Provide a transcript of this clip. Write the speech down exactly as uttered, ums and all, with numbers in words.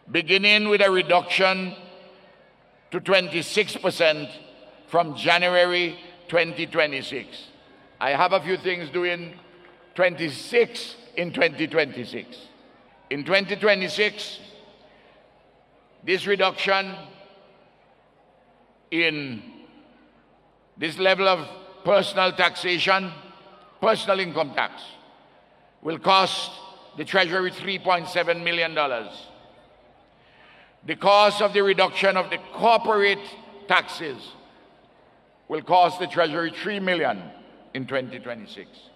beginning with a reduction to twenty-six percent from January twenty twenty-six. I have a few things doing twenty-six in twenty twenty-six. In twenty twenty-six, this reduction in this level of personal taxation, personal income tax, will cost the Treasury three point seven million dollars. The cost of the reduction of the corporate taxes will cost the Treasury three million dollars in twenty twenty-six.